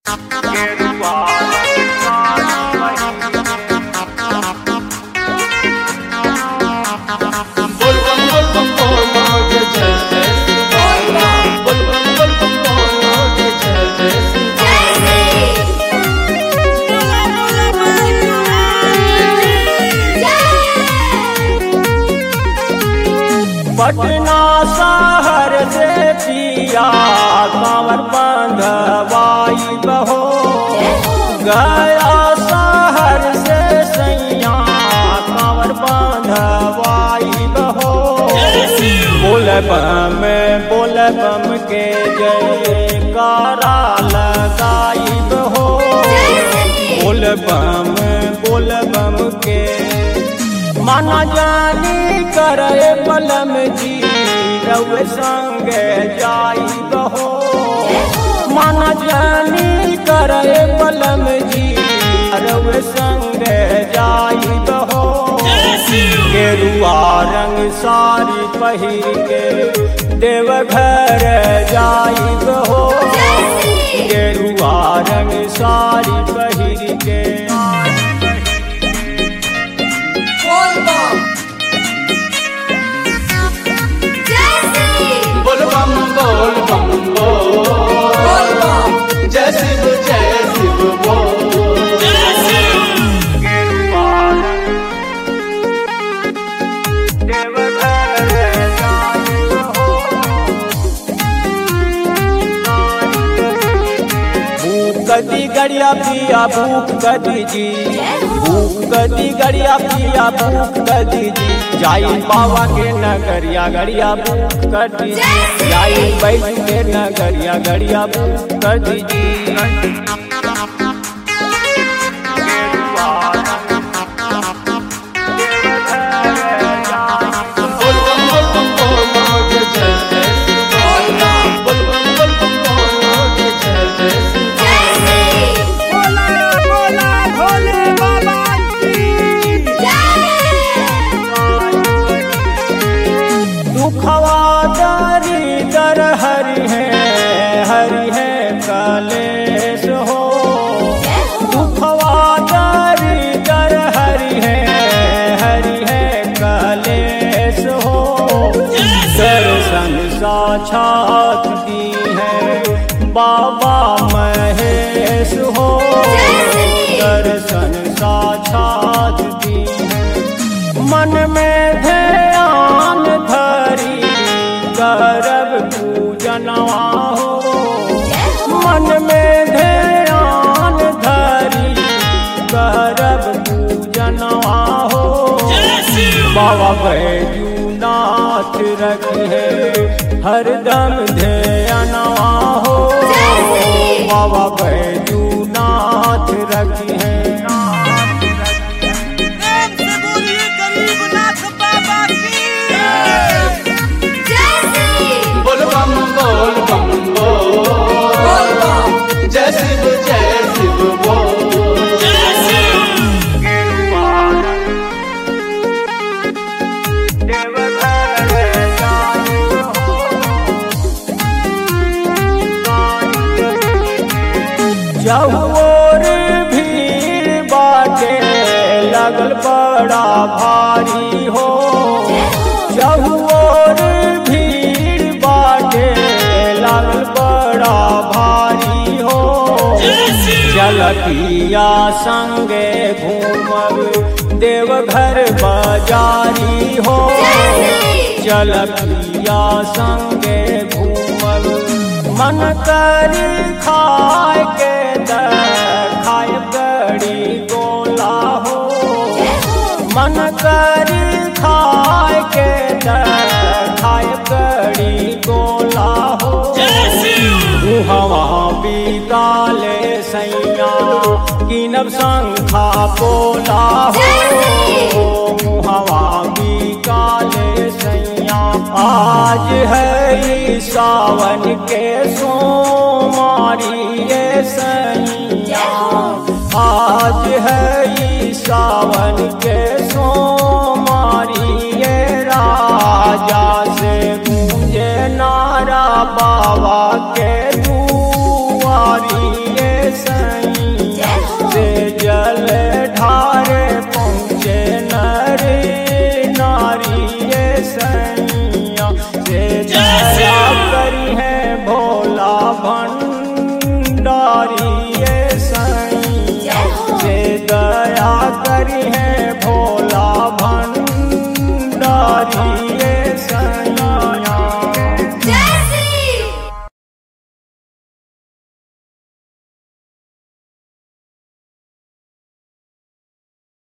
पटना शहर से पिया कांवर बंधवाई बहो, गया शहर से सैया कांवर बंधवाई बहो। बोल बम के जयकारा लगाई बहो, बोल बम के माना जानी करे बलम जी रउए संग जाई बहो। माना जानी करे बलम जी रउए संग जाई बहो। गेरुआ रंग साड़ी पहिर के देवघर जाई बहो, गेरुआ रंग साड़ी पहिर के। बोल बम बोल, जय शिव बोल। कदी गड़िया पिया भूख कदी जी, भूख कदी गड़िया पिया भूख कदी जी। जाई बाबा के नगरिया गड़िया भूख कदी जी, जाई बैठ के नगरिया गड़िया भूख कदी जी। दुखवादारी दर हरि है कलेश हो, दुखवादारी दर हरि है कलेश हो। दर्शन साक्षात दी है बाबा महेश हो, दर्शन साक्षात दी है। मन में ध्यान धरी करब पूजनवा हो, मन में ध्यान धरी करब पूजनवा हो। बाबा बैजूनाथ रखे हरदम ध्यानवा हो, बाबा बैजूनाथ रखे। बोल बम बोल, जय शिव बोल। चहुओर भीड़ बाटे लगल बड़ा भारी हो, चहुओर भीड़ बाटे लगल बड़ा भारी हो। चलतिया संगे घूमब देवघर बाजारी हो, चलतिया संगे घूमब। मन करी खाए के खाए गड़ी गोला हो, मन करी खाए के खाए गड़ी गोला हो। हवा बिकाले सैया कीनब संखा बोला हो, हवा बिकाले सैया। आज है सावन के सोमारी ये सैया, आज है सावन के सोमारी ये। राजा से गूंजे नारा बाबा के दुआरी ये दर्शन